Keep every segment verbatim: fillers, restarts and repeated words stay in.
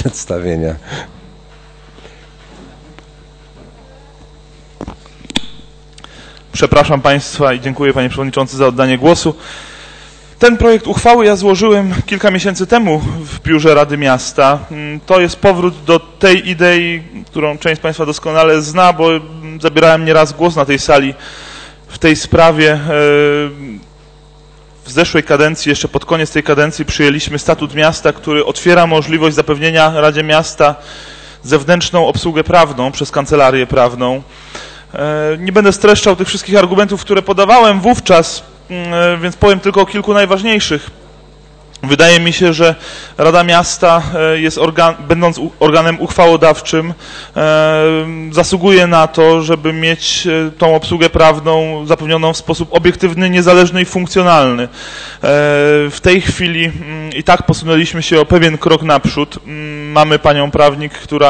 przedstawienia. Przepraszam Państwa i dziękuję Panie Przewodniczący za oddanie głosu. Ten projekt uchwały ja złożyłem kilka miesięcy temu w biurze Rady Miasta. To jest powrót do tej idei, którą część z Państwa doskonale zna, bo zabierałem nieraz głos na tej sali w tej sprawie. W zeszłej kadencji, jeszcze pod koniec tej kadencji przyjęliśmy statut miasta, który otwiera możliwość zapewnienia Radzie Miasta zewnętrzną obsługę prawną przez kancelarię prawną. Nie będę streszczał tych wszystkich argumentów, które podawałem wówczas, więc powiem tylko o kilku najważniejszych. Wydaje mi się, że Rada Miasta jest organ, będąc organem uchwałodawczym, zasługuje na to, żeby mieć tą obsługę prawną zapewnioną w sposób obiektywny, niezależny i funkcjonalny. W tej chwili i tak posunęliśmy się o pewien krok naprzód. Mamy panią prawnik, która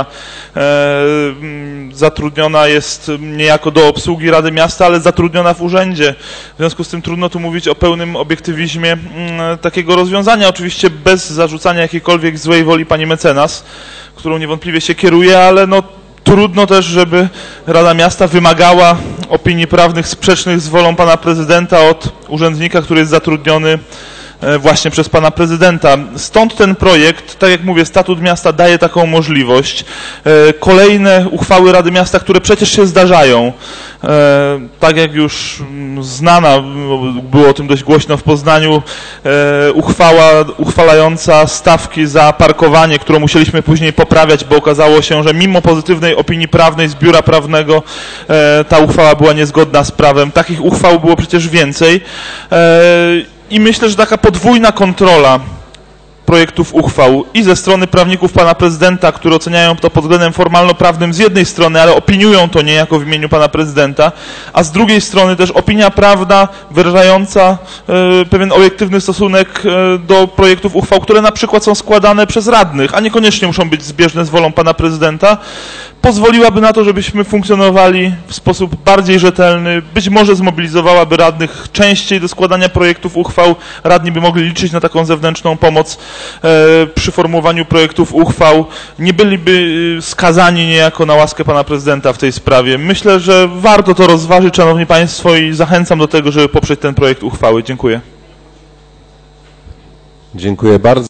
zatrudniona jest niejako do obsługi Rady Miasta, ale zatrudniona w urzędzie. W związku z tym trudno tu mówić o pełnym obiektywizmie takiego rozwiązania. Oczywiście bez zarzucania jakiejkolwiek złej woli pani mecenas, którą niewątpliwie się kieruje, ale no trudno też, żeby Rada Miasta wymagała opinii prawnych sprzecznych z wolą pana prezydenta od urzędnika, który jest zatrudniony właśnie przez pana prezydenta. Stąd ten projekt, tak jak mówię, statut miasta daje taką możliwość. Kolejne uchwały Rady Miasta, które przecież się zdarzają, tak jak już znana, było o tym dość głośno w Poznaniu, uchwała uchwalająca stawki za parkowanie, którą musieliśmy później poprawiać, bo okazało się, że mimo pozytywnej opinii prawnej z biura prawnego ta uchwała była niezgodna z prawem. Takich uchwał było przecież więcej. I myślę, że taka podwójna kontrola projektów uchwał i ze strony prawników pana prezydenta, którzy oceniają to pod względem formalno-prawnym z jednej strony, ale opiniują to niejako w imieniu pana prezydenta, a z drugiej strony też opinia prawna wyrażająca y, pewien obiektywny stosunek y, do projektów uchwał, które na przykład są składane przez radnych, a niekoniecznie muszą być zbieżne z wolą pana prezydenta, pozwoliłaby na to, żebyśmy funkcjonowali w sposób bardziej rzetelny, być może zmobilizowałaby radnych częściej do składania projektów uchwał, radni by mogli liczyć na taką zewnętrzną pomoc e, przy formułowaniu projektów uchwał, nie byliby skazani niejako na łaskę pana prezydenta w tej sprawie. Myślę, że warto to rozważyć, szanowni państwo, i zachęcam do tego, żeby poprzeć ten projekt uchwały. Dziękuję. Dziękuję bardzo.